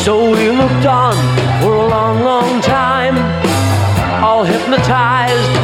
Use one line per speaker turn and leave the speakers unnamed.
So we moved on for a long, long time, all hypnotized